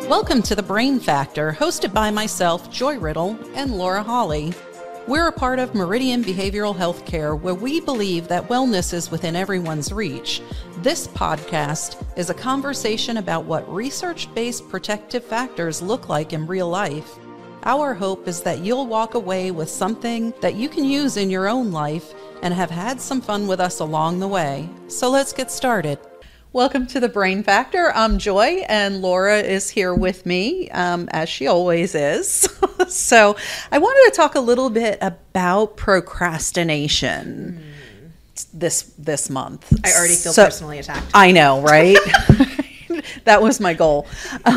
Welcome to The Brain Factor, hosted by myself, Joy Riddle, and Laura Hawley. We're a part of Meridian Behavioral Healthcare, where we believe that wellness is within everyone's reach. This podcast is a conversation about what research-based protective factors look like in real life. Our hope is that you'll walk away with something that you can use in your own life and have had some fun with us along the way. So let's get started. Welcome to The Brain Factor. I'm Joy, and Laura is here with me, as she always is. So I wanted to talk a little bit about procrastination this month. I already feel personally attacked. I know, right? That was my goal.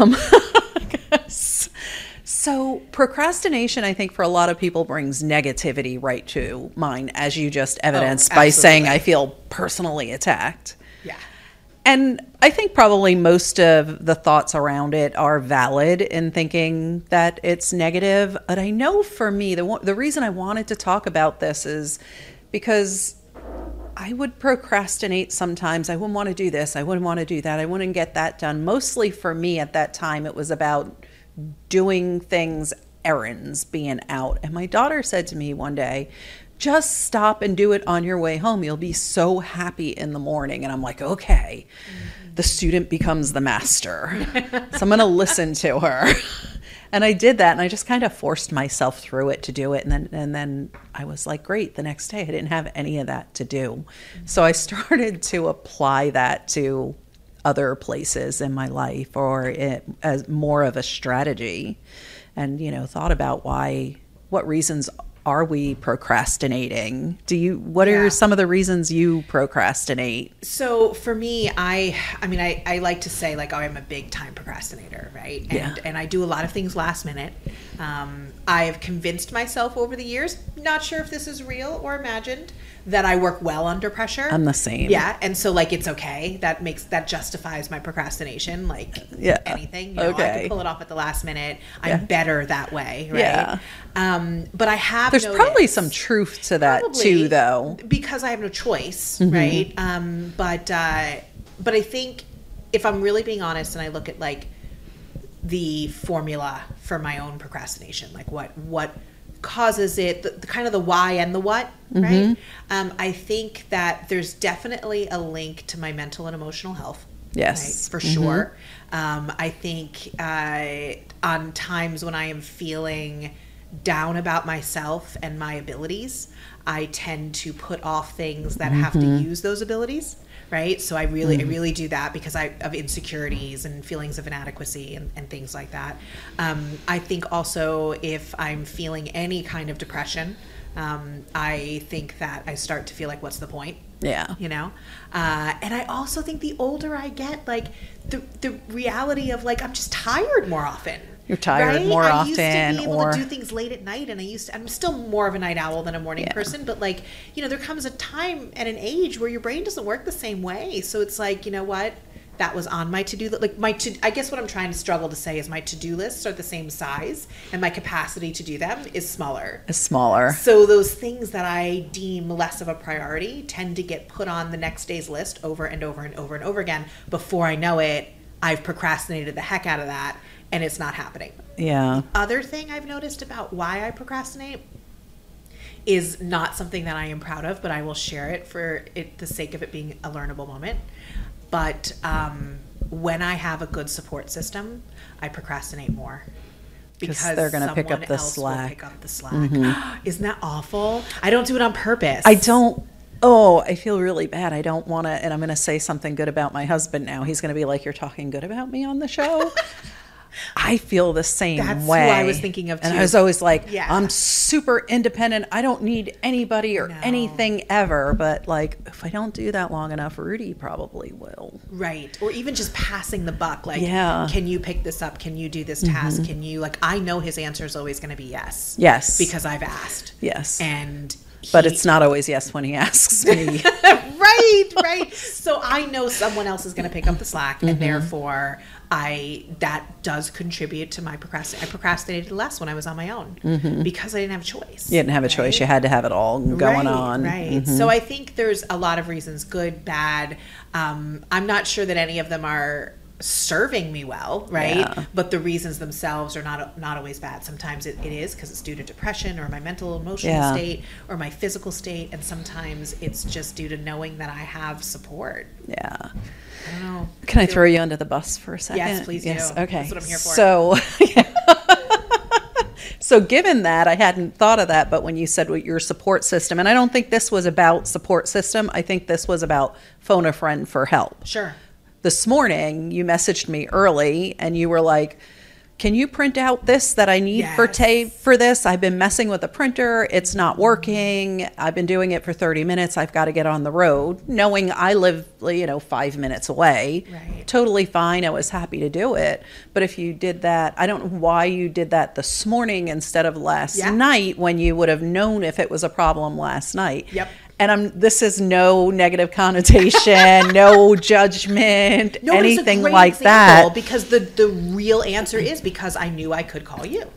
So procrastination, I think, for a lot of people brings negativity right to mind, as you just evidenced by saying, I feel personally attacked. Yeah. And I think probably most of the thoughts around it are valid in thinking that it's negative. But I know for me, the reason I wanted to talk about this is because I would procrastinate sometimes. I wouldn't want to do this. I wouldn't want to do that. I wouldn't get that done. Mostly for me at that time, it was about doing things, errands, being out. And my daughter said to me one day, just stop and do it on your way home. You'll be so happy in the morning. And I'm like, okay, the student becomes the master. So I'm going to listen to her. And I did that. And I just kind of forced myself through it to do it. And then I was like, great. The next day I didn't have any of that to do. So I started to apply that to other places in my life, or as more of a strategy, and, thought about what reasons are we procrastinating? What are some of the reasons you procrastinate? So for me, I like to say I'm a big time procrastinator, right? And I do a lot of things last minute. I have convinced myself over the years, not sure if this is real or imagined, that I work well under pressure. I'm the same. Yeah. And so it's okay. That justifies my procrastination. Anything, I can pull it off at the last minute. I'm better that way. Right. Yeah. But I have There's probably some truth to that too, though. Because I have no choice. Right. But I think if I'm really being honest and I look at the formula for my own procrastination, what causes it, the kind of the why and the what, right? I think that there's definitely a link to my mental and emotional health. Yes. Right, for sure. I think on times when I am feeling down about myself and my abilities, I tend to put off things that have to use those abilities. Right. So I really do that because of insecurities and feelings of inadequacy and things like that. I think also if I'm feeling any kind of depression, I think that I start to feel like, what's the point? Yeah. And I also think the older I get, the reality of I'm just tired more often. You're tired more often. I used to be able to do things late at night, and I'm still more of a night owl than a morning person, but there comes a time and an age where your brain doesn't work the same way. So it's you know what? That was on my to-do list. I guess what I'm trying to struggle to say is my to-do lists are the same size, and my capacity to do them is smaller. So those things that I deem less of a priority tend to get put on the next day's list over and over and over and over again. Before I know it, I've procrastinated the heck out of that, and it's not happening. Yeah. The other thing I've noticed about why I procrastinate is not something that I am proud of, but I will share it for the sake of it being a learnable moment. But when I have a good support system, I procrastinate more. Because they're going to pick up the slack. Isn't that awful? I don't do it on purpose. I don't. Oh, I feel really bad. I don't want to, and I'm going to say something good about my husband now. He's going to be like, you're talking good about me on the show? I feel the same way. That's who I was thinking of too. And I was always like, I'm super independent. I don't need anybody or anything ever. But if I don't do that long enough, Rudy probably will. Right. Or even just passing the buck. Can you pick this up? Can you do this task? Can you, I know his answer is always going to be yes. Yes. Because I've asked. Yes. But it's not always yes when he asks me. Right. So I know someone else is going to pick up the slack, and therefore that does contribute to my procrastination. I procrastinated less when I was on my own because I didn't have a choice. You didn't have a choice. You had to have it all going on. Right. So I think there's a lot of reasons, good, bad. I'm not sure that any of them are serving me well, right? Yeah. But the reasons themselves are not always bad. Sometimes it is because it's due to depression or my mental emotional Yeah. state or my physical state, and sometimes it's just due to knowing that I have support. Yeah. I don't know. Can I throw you under the bus for a second? Yes, please do. Okay. That's what I'm here for. So, so given that, I hadn't thought of that, but when you said what your support system, and I don't think this was about support system, I think this was about phone a friend for help. Sure. This morning, you messaged me early and you were like, can you print out this that I need for this? I've been messing with the printer. It's not working. I've been doing it for 30 minutes. I've got to get on the road. Knowing I live, 5 minutes away. Right. Totally fine. I was happy to do it. But if you did that, I don't know why you did that this morning instead of last night when you would have known if it was a problem last night. Yep. And this is no negative connotation, no judgment, No, anything it's a great like example that. because the real answer is because I knew I could call you.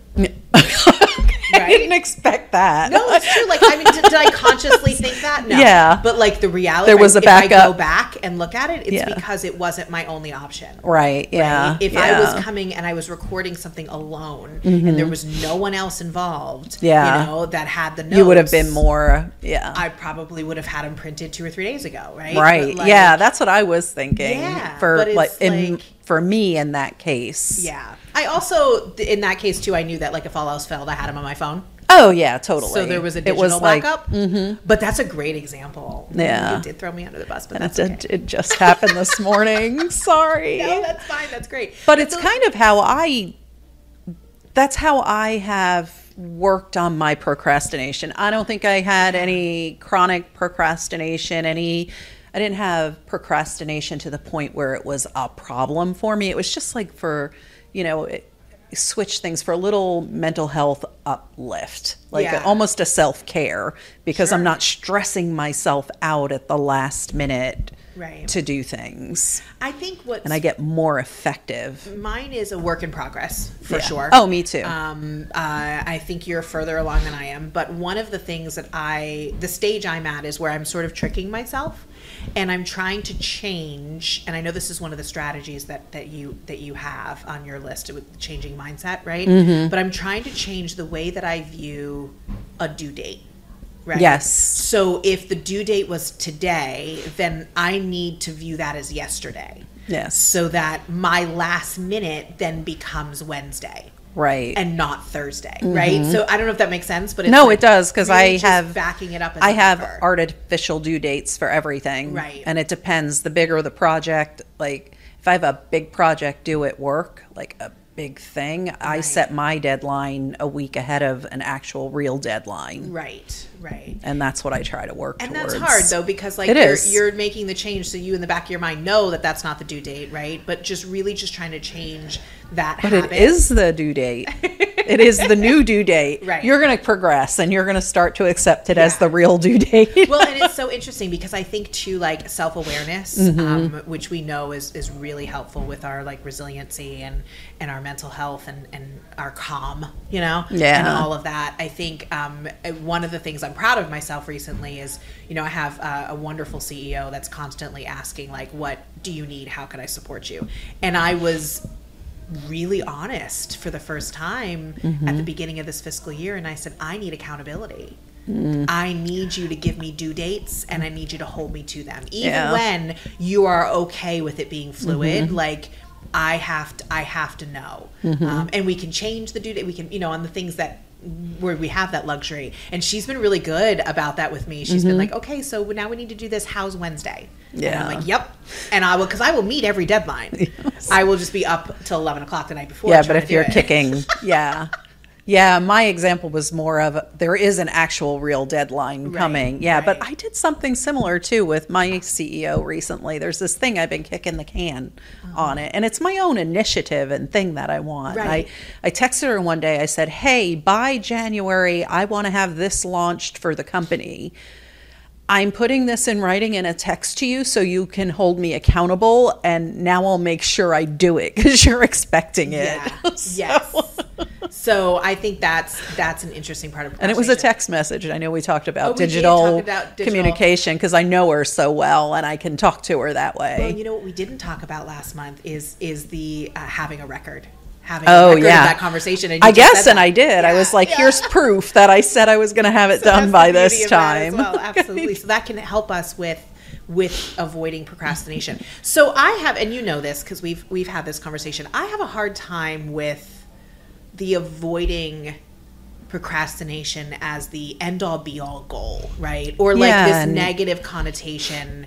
I didn't expect that. No, it's true. Like, I mean, did I consciously think that? No. Yeah. But like the reality, There was a if I backup. go back and look at it, it's Yeah. because it wasn't my only option. Right. Yeah. Right? If I was coming and I was recording something alone and there was no one else involved, Yeah. that had the notes, You would have been more. Yeah. I probably would have had them printed 2 or 3 days ago, right? Right. But, Yeah. That's what I was thinking. Yeah, For but it's for me in that case. Yeah. I also, in that case too, I knew that like if all else failed, I had them on my phone. Oh yeah, totally. So there was a It digital like, backup. But that's a great example. Yeah. You did throw me under the bus, but and that's okay. it just happened this morning. Sorry. No, that's fine. That's great. But it's kind of that's how I have worked on my procrastination. I don't think I had any chronic procrastination, I didn't have procrastination to the point where it was a problem for me. It was just like switch things for a little mental health uplift, almost a self-care, because I'm not stressing myself out at the last minute to do things. I think and I get more effective. Mine is a work in progress for sure. Oh, me too. I think you're further along than I am, but one of the things that the stage I'm at is where I'm sort of tricking myself. And I'm trying to change, and I know this is one of the strategies that you have on your list with changing mindset, right? Mm-hmm. But I'm trying to change the way that I view a due date, right? Yes. So if the due date was today, then I need to view that as yesterday. Yes. So that my last minute then becomes Wednesday. Right. And not Thursday, right? So I don't know if that makes sense, but it's no, it does, because really I have backing it up. I have artificial due dates for everything, right? And it depends. The bigger the project, like if I have a big project due at work, like a big thing, I set my deadline a week ahead of an actual real deadline. Right. And that's what I try to work towards. And that's hard though, because like you're making the change, so you in the back of your mind know that that's not the due date, right? But just trying to change that habit. But it is the due date. It is the new due date. Right. You're going to progress and you're going to start to accept it as the real due date. Well, and it's so interesting because I think too, like self-awareness, which we know is really helpful with our like resiliency and our mental health and our calm, and all of that. I think one of the things I'm proud of myself recently is, I have a wonderful CEO that's constantly asking like, what do you need? How can I support you? And I was really honest for the first time at the beginning of this fiscal year, and I said, I need accountability. I need you to give me due dates, and I need you to hold me to them, even when you are okay with it being fluid. Like I have to know, and we can change the due date. We can, on the things where we have that luxury. And she's been really good about that with me. She's been like, okay, so now we need to do this. How's Wednesday? Yeah. And I'm like, yep. And because I will meet every deadline. Yes. I will just be up till 11 o'clock the night before. Yeah, but if you're kicking, Yeah, my example was more of there is an actual real deadline coming. Yeah, but I did something similar too with my CEO recently. There's this thing I've been kicking the can on it, and it's my own initiative and thing that I want. I texted her one day. I said, hey, by January, I want to have this launched for the company. I'm putting this in writing in a text to you so you can hold me accountable, and now I'll make sure I do it because you're expecting it. Yeah. Yes. So I think that's an interesting part of procrastination. And it was a text message. I know we talked about we did digital talk about digital communication because I know her so well and I can talk to her that way. Well, you know what we didn't talk about last month is the having a record. Having a record of that conversation. And I guess, and I did. Yeah. I was like, here's proof that I said I was going to have it done by this time. Well, absolutely. So that can help us with avoiding procrastination. So I have, and you know this because we've had this conversation, I have a hard time with the avoiding procrastination as the end-all be-all goal, right? Or like this negative connotation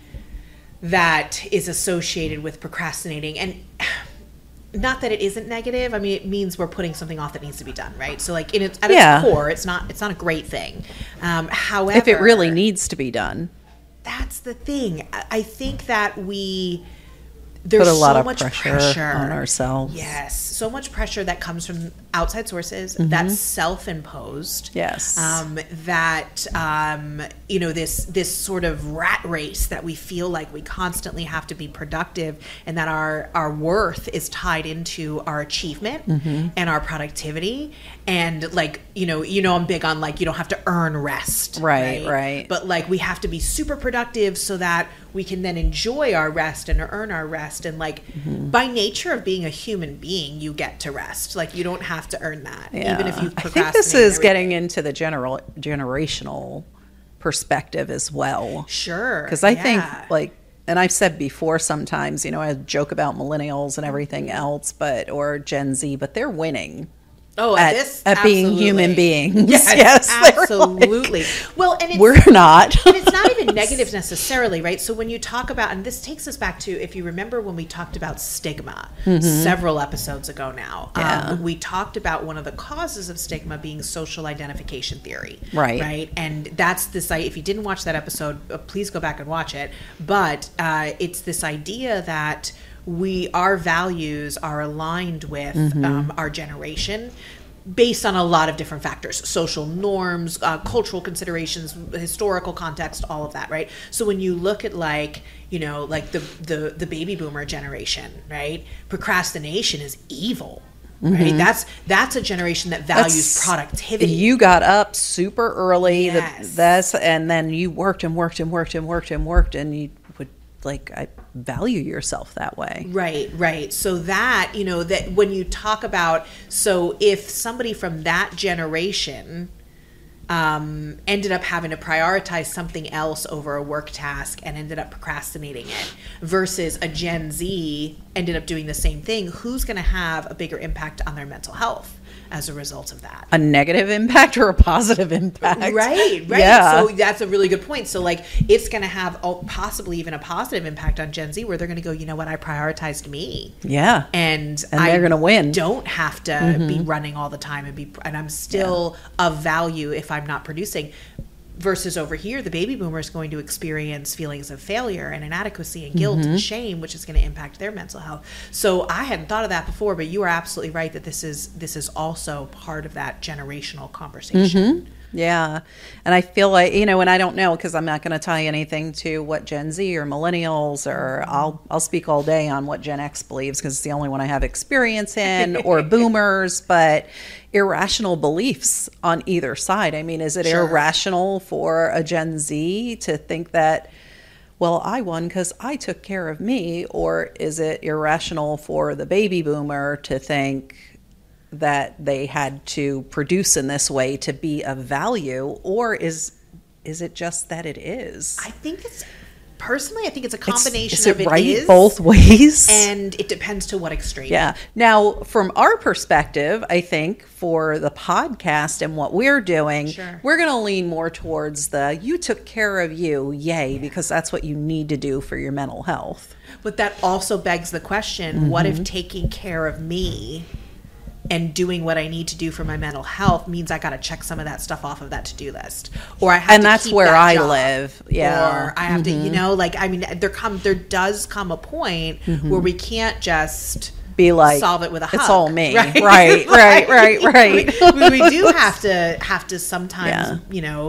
that is associated with procrastinating. And not that it isn't negative. I mean, it means we're putting something off that needs to be done, right? So like at its core, it's not a great thing. However, if it really needs to be done, that's the thing. I think that there's put a lot so of much pressure on ourselves. Yes, so much pressure that comes from outside sources that's self-imposed. Yes, that this sort of rat race that we feel like we constantly have to be productive, and that our worth is tied into our achievement and our productivity. And like I'm big on like you don't have to earn rest, right? But like we have to be super productive so that we can then enjoy our rest and earn our rest. And like by nature of being a human being, you get to rest. Like you don't have to earn that, even if you've procrastinated. I think this is getting into the generational perspective as well. Sure. Because I think like, and I've said before sometimes, I joke about millennials and everything else, or Gen Z, but they're winning. Oh, at being human beings. Yes, absolutely. Well, and we're not. And it's not even negative necessarily, right? So when you talk about, and this takes us back to, if you remember when we talked about stigma several episodes ago now, we talked about one of the causes of stigma being social identification theory. Right. And that's this, if you didn't watch that episode, please go back and watch it. But it's this idea that our values are aligned with our generation based on a lot of different factors, social norms, cultural considerations, historical context, all of that, right? So when you look at like the baby boomer generation, right? Procrastination is evil. Right, that's a generation that values productivity. You got up super early, yes. And then you worked and worked and worked and worked and worked, and you would I value yourself that way. Right. So that, that when you talk about, so if somebody from that generation ended up having to prioritize something else over a work task and ended up procrastinating it versus a Gen Z ended up doing the same thing, who's going to have a bigger impact on their mental health as a result of that? A negative impact or a positive impact? Right. Yeah. So that's a really good point. So like it's going to have possibly even a positive impact on Gen Z where they're going to go, you know what, I prioritized me. Yeah. And they're going to win. Don't have to be running all the time and I'm still of value if I'm not producing. Versus over here, the baby boomer is going to experience feelings of failure and inadequacy and guilt and shame, which is going to impact their mental health. So I hadn't thought of that before, but you are absolutely right that this is also part of that generational conversation. Yeah. And I feel like, and I don't know because I'm not going to tie anything to what Gen Z or millennials or I'll speak all day on what Gen X believes because it's the only one I have experience in or boomers, but irrational beliefs on either side. I mean, is it irrational for a Gen Z to think that, well, I won because I took care of me, or is it irrational for the baby boomer to think that they had to produce in this way to be of value, or is it just that it is? I think it's a combination is it of it right is both ways, and it depends to what extreme. Yeah. Now, from our perspective, I think for the podcast and what we're doing, we're going to lean more towards you took care of you, yay, because that's what you need to do for your mental health. But that also begs the question: what if taking care of me and doing what I need to do for my mental health means I got to check some of that stuff off of that to-do list, or I have and to that's keep where that I job, live. Yeah, or I have to, there does come a point where we can't just be like solve it with a hug. It's all me, right? We do have to sometimes,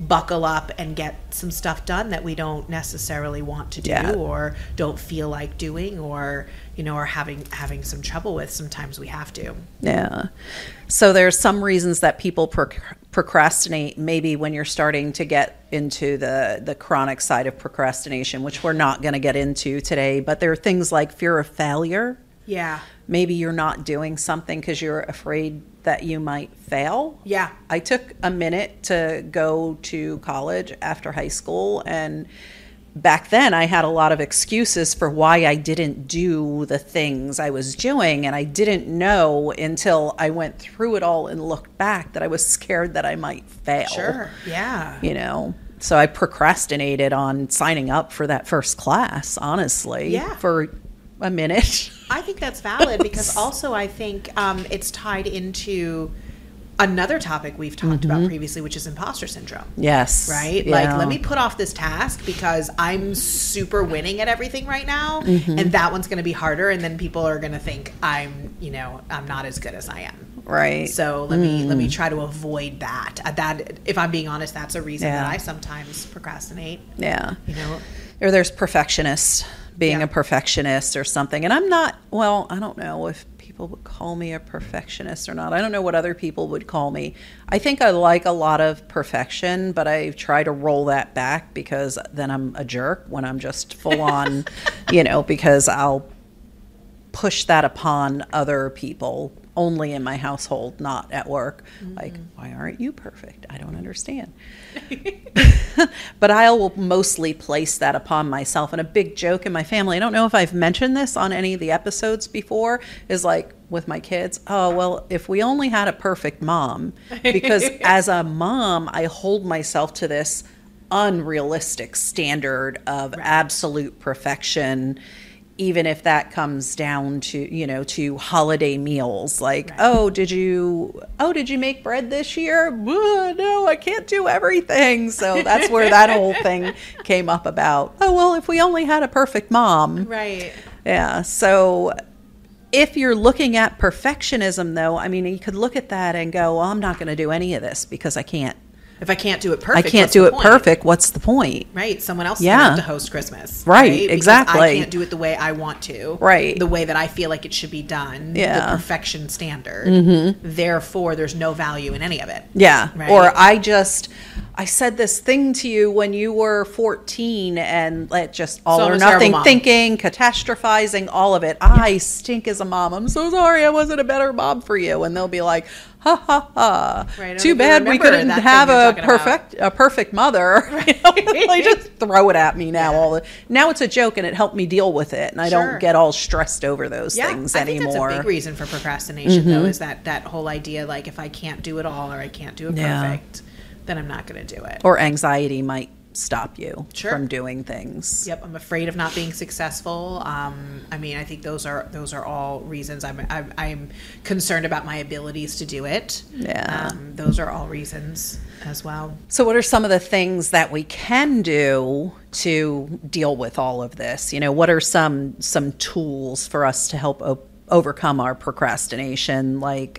buckle up and get some stuff done that we don't necessarily want to do or don't feel like doing, or are having some trouble with. Sometimes we have to. Yeah. So there's some reasons that people procrastinate, maybe when you're starting to get into the chronic side of procrastination, which we're not going to get into today, but there are things like fear of failure. Yeah. Maybe you're not doing something because you're afraid that you might fail. Yeah. I took a minute to go to college after high school, and back then I had a lot of excuses for why I didn't do the things I was doing, and I didn't know until I went through it all and looked back that I was scared that I might fail. Sure. Yeah. So I procrastinated on signing up for that first class, honestly, for a minute. I think that's valid because also I think it's tied into another topic we've talked about previously, which is imposter syndrome. Yes. Right? Yeah. Like, let me put off this task because I'm super winning at everything right now, and that one's going to be harder, and then people are going to think I'm not as good as I am. Right. So let me try to avoid that. That, if I'm being honest, that's a reason that I sometimes procrastinate. Yeah. Or there's perfectionist, being a perfectionist or something. And I'm not, I don't know if people would call me a perfectionist or not. I don't know what other people would call me. I think I like a lot of perfection, but I try to roll that back because then I'm a jerk when I'm just full on, because I'll push that upon other people only in my household, not at work. Like, why aren't you perfect? I don't understand. But I will mostly place that upon myself. And a big joke in my family, I don't know if I've mentioned this on any of the episodes before, is like with my kids, oh, well, if we only had a perfect mom, because as a mom, I hold myself to this unrealistic standard of absolute perfection, even if that comes down to, to holiday meals, like, did you make bread this year? No, I can't do everything. So that's where that whole thing came up about, if we only had a perfect mom. Right. Yeah. So if you're looking at perfectionism, though, I mean, you could look at that and go, I'm not going to do any of this because I can't. If I can't do it perfect, I can't do it perfect. What's the point? Right. Someone else is going to have to host Christmas. Right. Exactly. Because I can't do it the way I want to. Right. The way that I feel like it should be done. Yeah. The perfection standard. Therefore, there's no value in any of it. Yeah. Right? Or I said this thing to you when you were 14, and just all or nothing thinking, catastrophizing, all of it. I stink as a mom. I'm so sorry I wasn't a better mom for you. And they'll be like, ha ha ha. Right, too bad we couldn't have a perfect mother. Right. They just throw it at me now. Now it's a joke, and it helped me deal with it, and I don't get all stressed over those things anymore. I think that's a big reason for procrastination, though, is that whole idea, like, if I can't do it all or I can't do it perfect, then I'm not going to do it. Or anxiety might stop you from doing things. Yep, I'm afraid of not being successful. I mean, I think those are all reasons. I'm concerned about my abilities to do it. Yeah, those are all reasons as well. So, what are some of the things that we can do to deal with all of this? What are some tools for us to help overcome our procrastination, like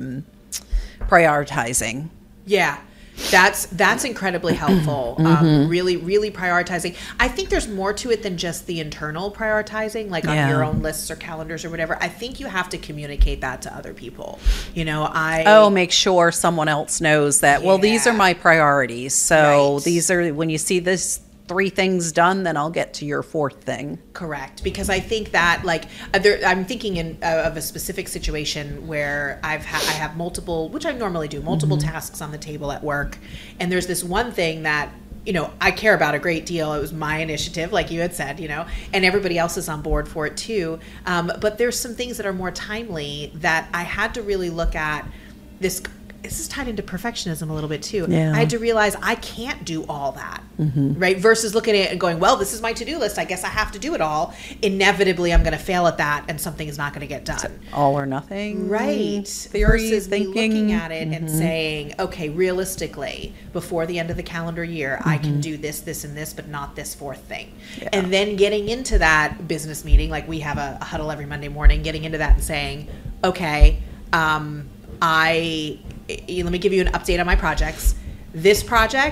prioritizing? Yeah. That's incredibly helpful. Really, really prioritizing. I think there's more to it than just the internal prioritizing, like on your own lists or calendars or whatever. I think you have to communicate that to other people. Make sure someone else knows that, well, these are my priorities. So these are, when you see this 3 things done, then I'll get to your 4th thing. Correct. Because I think that, I'm thinking of a specific situation where I have multiple, which I normally do, multiple tasks on the table at work. And there's this one thing that, I care about a great deal. It was my initiative, like you had said, and everybody else is on board for it too. But there's some things that are more timely that I had to really look at. This is tied into perfectionism a little bit too. Yeah. I had to realize I can't do all that, right? Versus looking at it and going, well, this is my to-do list. I guess I have to do it all. Inevitably, I'm going to fail at that, and something is not going to get done. It's all or nothing. Right. Theory, versus thinking. me looking at it and saying, okay, realistically, before the end of the calendar year, I can do this, this, and this, but not this 4th thing. Yeah. And then getting into that business meeting, like we have a huddle every Monday morning, getting into that and saying, okay, let me give you an update on my projects. This project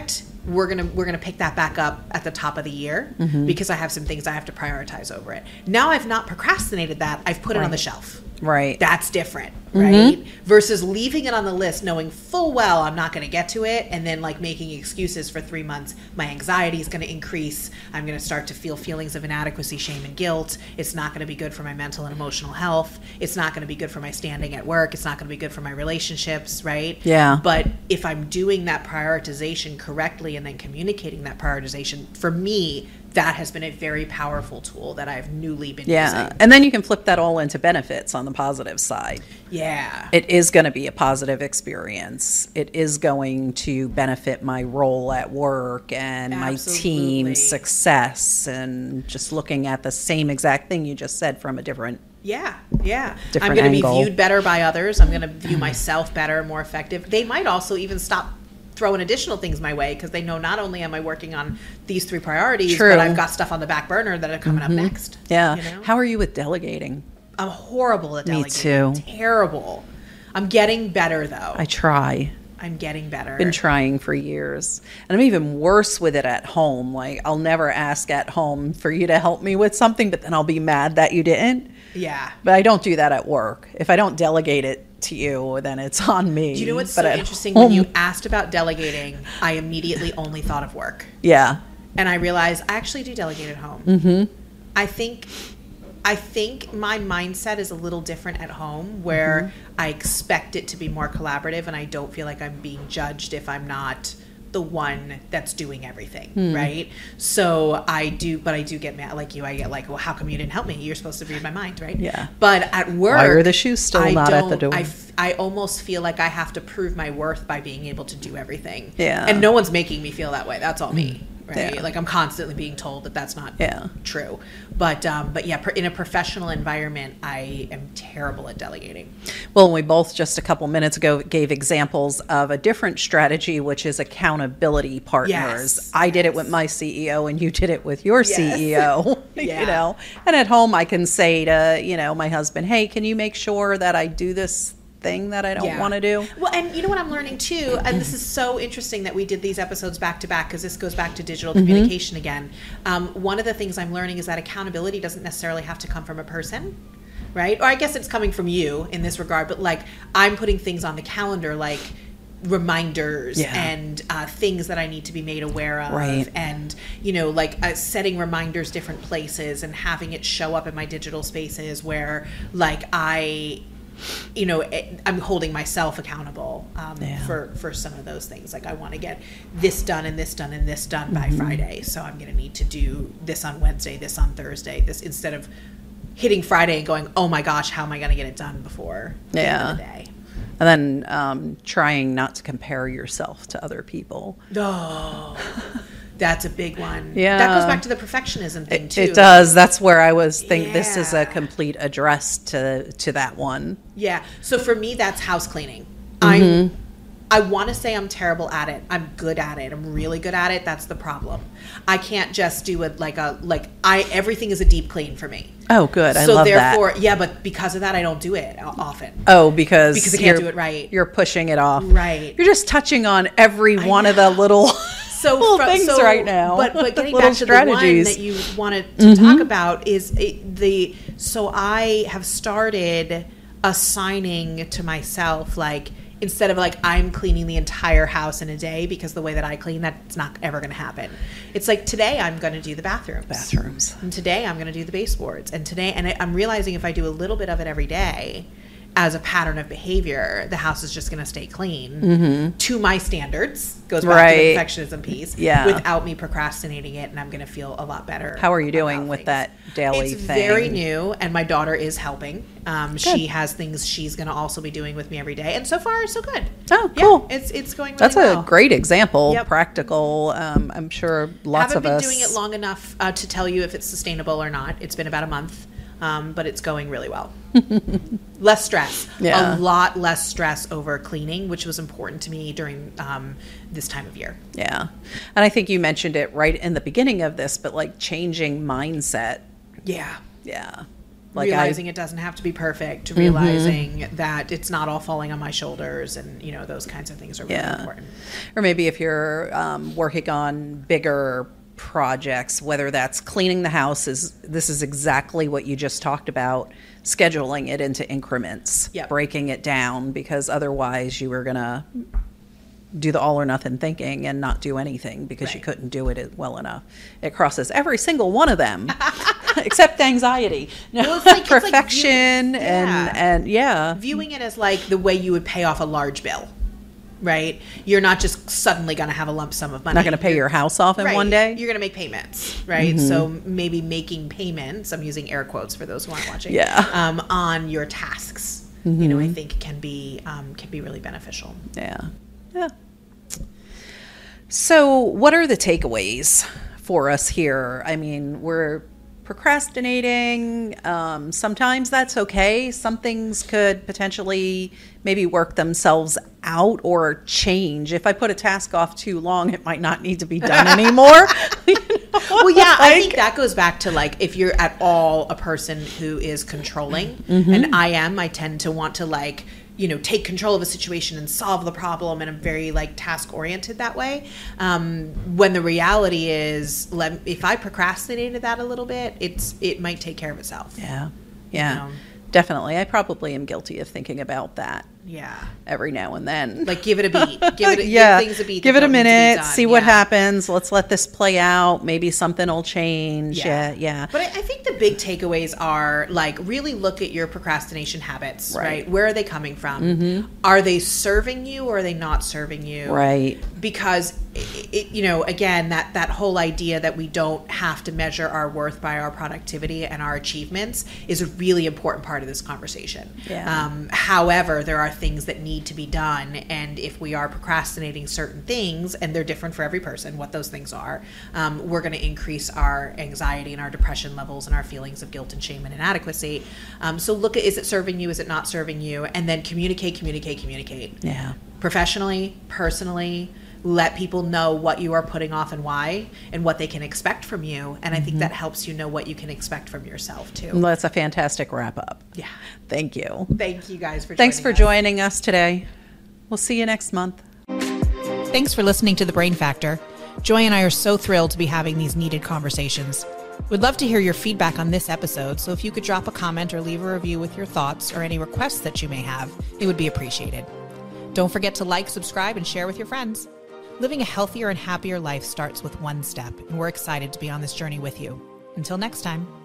we're gonna pick that back up at the top of the year because I have some things I have to prioritize over it. Now I've not procrastinated that. I've put it on the shelf. Right. That's different, right? Versus leaving it on the list knowing full well I'm not going to get to it, and then like making excuses for 3 months. My anxiety is going to increase. I'm going to start to feel feelings of inadequacy, shame, and guilt. It's not going to be good for my mental and emotional health. It's not going to be good for my standing at work. It's not going to be good for my relationships, right? Yeah. But if I'm doing that prioritization correctly and then communicating that prioritization, for me, that has been a very powerful tool that I've newly been using. And then you can flip that all into benefits on the positive side. Yeah. It is going to be a positive experience. It is going to benefit my role at work and my team's success, and just looking at the same exact thing you just said from a different I'm going to be viewed better by others. I'm going to view myself better, more effective. They might also even stop throwing additional things my way because they know not only am I working on these 3 priorities, but I've got stuff on the back burner that are coming up next. Yeah. You know? How are you with delegating? I'm horrible at delegating. Me too. Terrible. I'm getting better though. I try. I'm getting better. Been trying for years. And I'm even worse with it at home. Like, I'll never ask at home for you to help me with something, but then I'll be mad that you didn't. Yeah. But I don't do that at work. If I don't delegate it to you, then it's on me. Do you know what's so interesting? When you asked about delegating, I immediately only thought of work. Yeah. And I realized I actually do delegate at home. I think my mindset is a little different at home, where I expect it to be more collaborative, and I don't feel like I'm being judged if I'm not the one that's doing everything, right? So I do get mad like you. I get like, well, how come you didn't help me? You're supposed to read my mind, right? Yeah. But at work, why are the shoes still not at the door? I almost feel like I have to prove my worth by being able to do everything. Yeah. And no one's making me feel that way. That's all me. Right? Yeah. Like, I'm constantly being told that that's not true. But yeah, in a professional environment, I am terrible at delegating. Well, we both just a couple minutes ago gave examples of a different strategy, which is accountability partners. Yes. I did it with my CEO, and you did it with your CEO. Yeah. You know, and at home I can say to my husband, hey, can you make sure that I do this thing that I don't want to do? Well, and you know what I'm learning too, and this is so interesting that we did these episodes back to back, because this goes back to digital communication again. One of the things I'm learning is that accountability doesn't necessarily have to come from a person, right? Or I guess it's coming from you in this regard, but like, I'm putting things on the calendar, like reminders and things that I need to be made aware of, and setting reminders different places and having it show up in my digital spaces where like I'm holding myself accountable for some of those things. Like, I want to get this done and this done and this done by Friday, so I'm going to need to do this on Wednesday, this on Thursday, this, instead of hitting Friday and going, oh my gosh, how am I going to get it done before the end of the day? And then trying not to compare yourself to other people. Oh, that's a big one. Yeah. That goes back to the perfectionism thing too. It does. That's where I was thinking this is a complete address to that one. Yeah. So for me, that's house cleaning. I want to say I'm terrible at it. I'm good at it. I'm really good at it. That's the problem. I can't just do it everything is a deep clean for me. Oh, good. I love that. So therefore, but because of that, I don't do it often. Oh, because I can't do it right. You're pushing it off. Right. You're just touching on every one of the little things right now. But getting back to the one that you wanted to talk about is so I have started assigning to myself, like, instead of like I'm cleaning the entire house in a day, because the way that I clean, that's not ever going to happen. It's like, today I'm going to do the bathrooms. And today I'm going to do the baseboards. And I'm realizing if I do a little bit of it every day as a pattern of behavior, the house is just going to stay clean to my standards. Goes back to the perfectionism piece. Yeah. Without me procrastinating it, and I'm going to feel a lot better. How are you doing with that daily thing? It's very new, and my daughter is helping. She has things she's going to also be doing with me every day, and so far so good. Oh, cool. Yeah, it's going really That's well. A great example. Yep. Practical. I'm sure lots of us. Haven't been doing it long enough to tell you if it's sustainable or not. It's been about a month. But it's going really well. Less stress. A lot less stress over cleaning, which was important to me during this time of year. Yeah. And I think you mentioned it right in the beginning of this, but like changing mindset. Yeah. Yeah. Like realizing it doesn't have to be perfect, realizing that it's not all falling on my shoulders, and those kinds of things are really important. Or maybe if you're working on bigger projects, whether that's cleaning the house, this is exactly what you just talked about, scheduling it into increments, breaking it down, because otherwise you were going to do the all or nothing thinking and not do anything because you couldn't do it well enough. It crosses every single one of them except anxiety. No, it's perfection and viewing it as like the way you would pay off a large bill. Right? You're not just suddenly going to have a lump sum of money. Not going to pay your house off in one day. You're going to make payments, right? So maybe making payments, I'm using air quotes for those who aren't watching, on your tasks, I think can be really beneficial. Yeah. So what are the takeaways for us here? I mean, we're procrastinating. Sometimes that's okay. Some things could potentially maybe work themselves out or change. If I put a task off too long, it might not need to be done anymore. Well, yeah, I think that goes back to like if you're at all a person who is controlling, and I tend to want to like, take control of a situation and solve the problem, and I'm very like task oriented that way. When the reality is, if I procrastinated that a little bit, it might take care of itself. Yeah. Definitely. I probably am guilty of thinking about that. Yeah. Every now and then. Like give it a beat. Give things a beat. Give it a minute. See what happens. Let's let this play out. Maybe something will change. Yeah. But I think the big takeaways are like really look at your procrastination habits, right? Where are they coming from? Are they serving you or are they not serving you? Right. Because again, that whole idea that we don't have to measure our worth by our productivity and our achievements is a really important part of this conversation. Yeah. However, there are things that need to be done, and if we are procrastinating certain things, and they're different for every person, what those things are, we're going to increase our anxiety and our depression levels and our feelings of guilt and shame and inadequacy. So look at, is it serving you? Is it not serving you? And then communicate. Yeah. Professionally, personally, let people know what you are putting off and why, and what they can expect from you. And I think that helps you know what you can expect from yourself too. Well, that's a fantastic wrap up. Yeah. Thank you. Thank you guys for Thanks for joining us today. We'll see you next month. Thanks for listening to The Brain Factor. Joy and I are so thrilled to be having these needed conversations. We'd love to hear your feedback on this episode, so if you could drop a comment or leave a review with your thoughts or any requests that you may have, it would be appreciated. Don't forget to like, subscribe, and share with your friends. Living a healthier and happier life starts with one step, and we're excited to be on this journey with you. Until next time.